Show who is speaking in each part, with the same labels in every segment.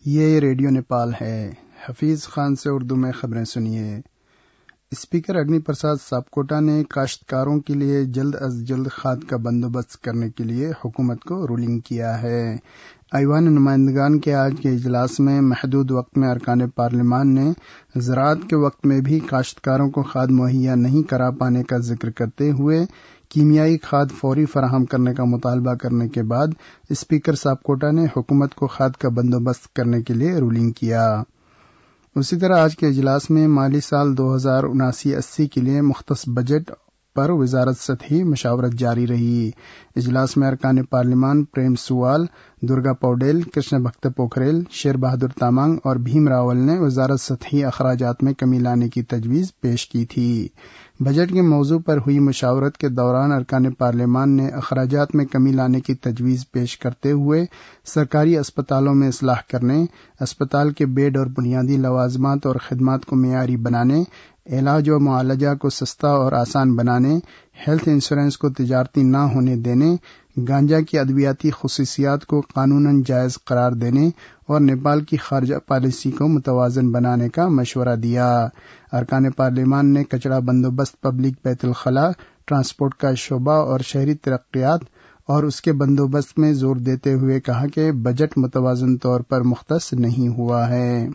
Speaker 1: یہ ریڈیو نیپال ہے۔ حفیظ خان سے اردو میں خبریں سنیے۔ اسپیکر اگنی پرساد ساپکوٹا نے کاشتکاروں کے لیے جلد از جلد کھاد کا بندوبست کرنے کے لیے حکومت کو رولنگ کیا ہے۔ ایوان نمائندگان کے آج کے اجلاس میں محدود وقت میں ارکان پارلیمان نے زراعت کے وقت میں بھی کاشتکاروں کو کھاد مہیا نہیں کرا پانے کا ذکر کرتے ہوئے کیمیائی کھاد فوری فراہم کرنے کا مطالبہ کرنے کے بعد اسپیکر ساپکوٹا نے حکومت کو کھاد کا بندوبست کرنے کے لیے رولنگ کیا۔ اسی طرح آج کے اجلاس میں مالی سال 2079-80 کے لیے مختص بجٹ پر وزارت سطحی مشاورت جاری رہی۔ اجلاس میں ارکان پارلیمان پریم سوال، درگا پوڈیل، کرشن بھکت پوکھریل، شیر بہادر تامنگ اور بھیم راول نے وزارت سطحی اخراجات میں کمی لانے کی تجویز پیش کی تھی۔ بجٹ کے موضوع پر ہوئی مشاورت کے دوران ارکان پارلیمان نے اخراجات میں کمی لانے کی تجویز پیش کرتے ہوئے سرکاری اسپتالوں میں اصلاح کرنے، اسپتال کے بیڈ اور بنیادی لوازمات اور خدمات کو معیاری بنانے، علاج و معالجہ کو سستا اور آسان بنانے، ہیلتھ انشورنس کو تجارتی نہ ہونے دینے، گانجا کی ادویاتی خصوصیات کو قانوناً جائز قرار دینے اور نیپال کی خارجہ پالیسی کو متوازن بنانے کا مشورہ دیا۔ ارکان پارلیمان نے کچرا بندوبست، پبلک بیت الخلاء، ٹرانسپورٹ کا شعبہ اور شہری ترقیات اور اس کے بندوبست میں زور دیتے ہوئے کہا کہ بجٹ متوازن طور پر مختص نہیں ہوا ہے۔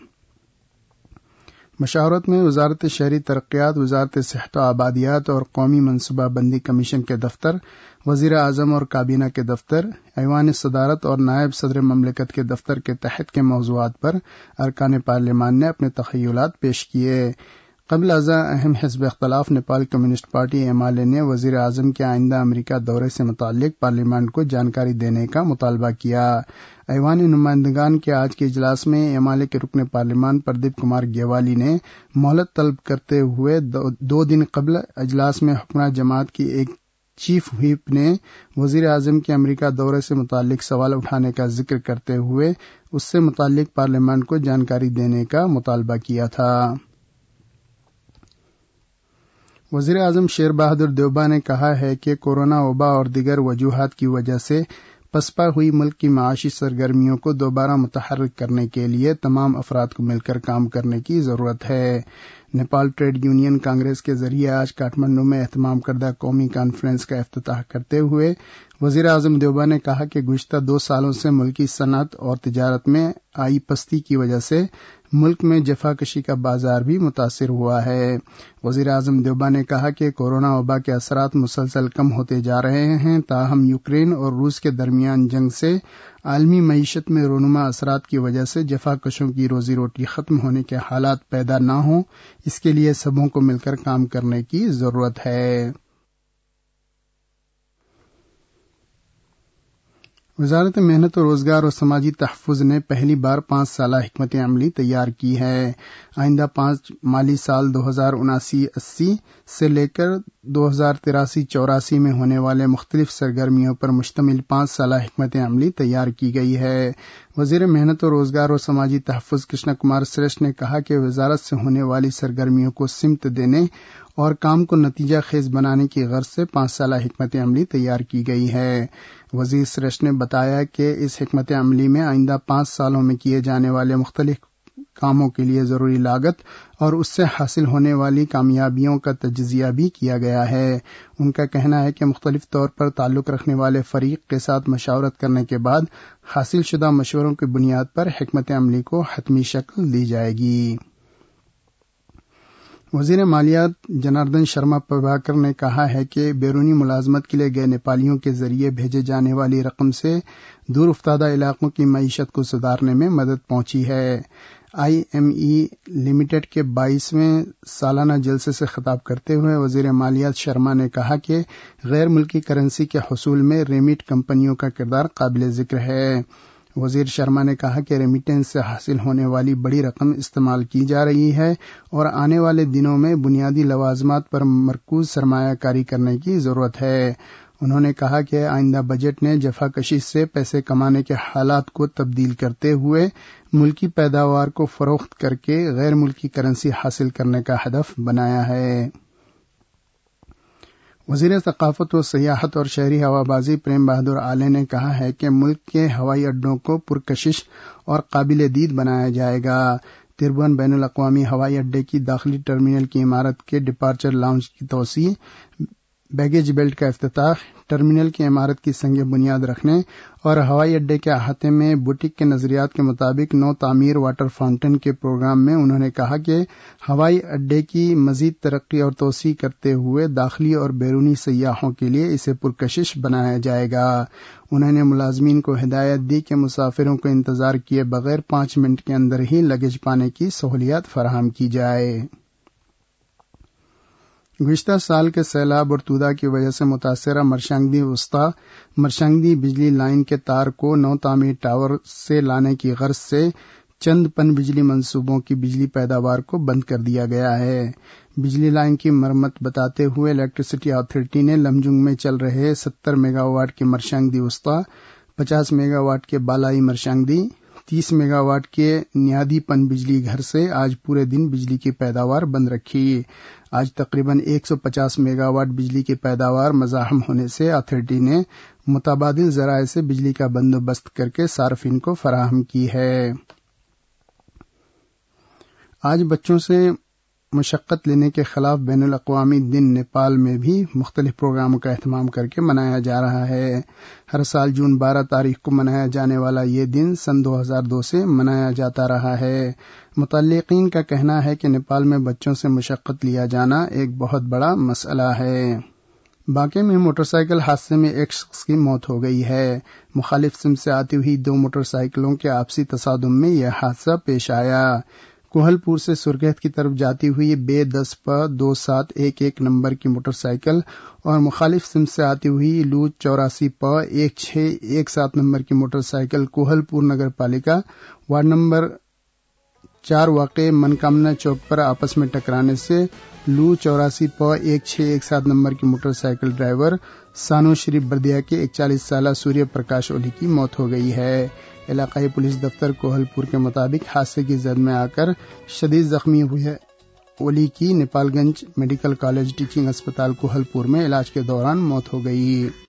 Speaker 1: مشاورت میں وزارت شہری ترقیات، وزارت صحت و آبادیات اور قومی منصوبہ بندی کمیشن کے دفتر، وزیر اعظم اور کابینہ کے دفتر، ایوان صدارت اور نائب صدر مملکت کے دفتر کے تحت کے موضوعات پر ارکان پارلیمان نے اپنے تخیلات پیش کیے۔ قبل ازاں اہم حزب اختلاف نیپال کمیونسٹ پارٹی MLA نے وزیر اعظم کے آئندہ امریکہ دورے سے متعلق پارلیمان کو جانکاری دینے کا مطالبہ کیا۔ ایوان نمائندگان کے آج کے اجلاس میں MLA کے رکن پارلیمان پردیپ کمار گیوالی نے مہلت طلب کرتے ہوئے 2 دن قبل اجلاس میں حکمراں جماعت کی ایک چیف وہیپ نے وزیر اعظم کے امریکہ دورے سے متعلق سوال اٹھانے کا ذکر کرتے ہوئے اس سے متعلق پارلیمان کو جانکاری دینے کا مطالبہ کیا تھا۔ وزیر اعظم شیر بہادر دیوبا نے کہا ہے کہ کورونا وبا اور دیگر وجوہات کی وجہ سے پسپا ہوئی ملک کی معاشی سرگرمیوں کو دوبارہ متحرک کرنے کے لیے تمام افراد کو مل کر کام کرنے کی ضرورت ہے۔ نیپال ٹریڈ یونین کانگریس کے ذریعے آج کاٹمنڈو میں اہتمام کردہ قومی کانفرنس کا افتتاح کرتے ہوئے وزیر اعظم دیوبا نے کہا کہ گزشتہ 2 سالوں سے ملکی صنعت اور تجارت میں آئی پستی کی وجہ سے ملک میں جفا کشی کا بازار بھی متاثر ہوا ہے۔ وزیر اعظم دیوبا نے کہا کہ کورونا وبا کے اثرات مسلسل کم ہوتے جا رہے ہیں، تاہم یوکرین اور روس کے درمیان جنگ سے عالمی معیشت میں رونما اثرات کی وجہ سے جفا کشوں کی روزی روٹی ختم ہونے کے حالات پیدا نہ ہوں، اس کے لیے سبوں کو مل کر کام کرنے کی ضرورت ہے۔ وزارت محنت و روزگار اور سماجی تحفظ نے پہلی بار 5 سالہ حکمت عملی تیار کی ہے۔ آئندہ 5 مالی سال 2079-80 سے لے کر 2083-84 میں ہونے والے مختلف سرگرمیوں پر مشتمل 5 سالہ حکمت عملی تیار کی گئی ہے۔ وزیر محنت و روزگار اور سماجی تحفظ کرشنا کمار سریشٹھ نے کہا کہ وزارت سے ہونے والی سرگرمیوں کو سمت دینے اور کام کو نتیجہ خیز بنانے کی غرض سے 5 سالہ حکمت عملی تیار کی گئی ہے۔ وزیر سریشٹھ نے بتایا کہ اس حکمت عملی میں آئندہ 5 سالوں میں کیے جانے والے مختلف کاموں کے لیے ضروری لاگت اور اس سے حاصل ہونے والی کامیابیوں کا تجزیہ بھی کیا گیا ہے۔ ان کا کہنا ہے کہ مختلف طور پر تعلق رکھنے والے فریق کے ساتھ مشاورت کرنے کے بعد حاصل شدہ مشوروں کی بنیاد پر حکمت عملی کو حتمی شکل دی جائے گی۔ وزیر مالیات جناردن شرما پربھاکر نے کہا ہے کہ بیرونی ملازمت کے لیے گئے نیپالیوں کے ذریعے بھیجے جانے والی رقم سے دور افتادہ علاقوں کی معیشت کو سدھارنے میں مدد پہنچی ہے۔ IME لمیٹڈ کے 22ویں سالانہ جلسے سے خطاب کرتے ہوئے وزیر مالیات شرما نے کہا کہ غیر ملکی کرنسی کے حصول میں ریمیٹ کمپنیوں کا کردار قابل ذکر ہے۔ وزیر شرما نے کہا کہ ریمیٹنس سے حاصل ہونے والی بڑی رقم استعمال کی جا رہی ہے اور آنے والے دنوں میں بنیادی لوازمات پر مرکوز سرمایہ کاری کرنے کی ضرورت ہے۔ انہوں نے کہا کہ آئندہ بجٹ نے جفا کشی سے پیسے کمانے کے حالات کو تبدیل کرتے ہوئے ملکی پیداوار کو فروخت کر کے غیر ملکی کرنسی حاصل کرنے کا ہدف بنایا ہے۔ وزیر ثقافت و سیاحت اور شہری ہوابازی پریم بہادر آلے نے کہا ہے کہ ملک کے ہوائی اڈوں کو پرکشش اور قابل دید بنایا جائے گا۔ تربون بین الاقوامی ہوائی اڈے کی داخلی ٹرمینل کی عمارت کے ڈپارچر لاؤنج کی توسیع، بیگیج بیلٹ کا افتتاح، ٹرمینل کی عمارت کی سنگ بنیاد رکھنے اور ہوائی اڈے کے احاطے میں بوٹک کے نظریات کے مطابق نو تعمیر واٹر فاؤنٹین کے پروگرام میں انہوں نے کہا کہ ہوائی اڈے کی مزید ترقی اور توسیع کرتے ہوئے داخلی اور بیرونی سیاحوں کے لیے اسے پرکشش بنایا جائے گا۔ انہوں نے ملازمین کو ہدایت دی کہ مسافروں کو انتظار کیے بغیر 5 منٹ کے اندر ہی لگیج پانے کی سہولیات فراہم کی جائے۔ گزشتہ سال کے سیلاب اور تودا کی وجہ سے متاثرہ مرشنگدی وسطی مرشنگدی بجلی لائن کے تار کو نو تعمیر ٹاور سے لانے کی غرض سے چند پن بجلی منصوبوں کی بجلی پیداوار کو بند کر دیا گیا ہے۔ بجلی لائن کی مرمت بتاتے ہوئے الیکٹریسٹی اتھارٹی نے لمجنگ میں چل رہے 70 میگا واٹ کے مرشنگدی وسطی، 50 میگا واٹ کے بالائی مرشنگدی، 30 میگا واٹ کے نیادی پن بجلی گھر سے آج پورے دن بجلی کی پیداوار بند رکھی۔ آج تقریباً 150 میگا واٹ بجلی کی پیداوار مزاحم ہونے سے اتھارٹی نے متبادل ذرائع سے بجلی کا بندوبست کر کے صارفین کو فراہم کی ہے۔ آج بچوں سے مشقت لینے کے خلاف بین الاقوامی دن نیپال میں بھی مختلف پروگراموں کا اہتمام کر کے منایا جا رہا ہے۔ ہر سال جون 12 تاریخ کو منایا جانے والا یہ دن سن 2002 سے منایا جاتا رہا ہے۔ متعلقین کا کہنا ہے کہ نیپال میں بچوں سے مشقت لیا جانا ایک بہت بڑا مسئلہ ہے۔ باقی میں موٹر سائیکل حادثے میں ایک شخص کی موت ہو گئی ہے۔ مخالف سمت سے آتی ہوئی 2 موٹر سائیکلوں کے آپسی تصادم میں یہ حادثہ پیش آیا۔ کوہل پور سے سرگیت کی طرف جاتی ہوئی بے 10 پر 2711 نمبر کی موٹر سائیکل اور مخالف سمت سے آتی ہوئی لوچ 84 پر 1617 نمبر کی موٹر سائیکل کوہل پور نگر پالیکا وارڈ نمبر 4 واقع منکامنا چوک پر آپس میں ٹکرانے سے لو 84 پر 1617 نمبر کی motorcycle driver Sanu Sharif بردیا کے 41 سالہ سوریہ پرکاش اولی کی موت ہو گئی ہے۔ علاقائی پولیس دفتر کوہل پور کے مطابق حادثے کی زد میں آ کر شدید زخمی ہوئے اولی کی Nepalgunj medical college teaching اسپتال کوہل پور میں علاج کے دوران موت ہو گئی۔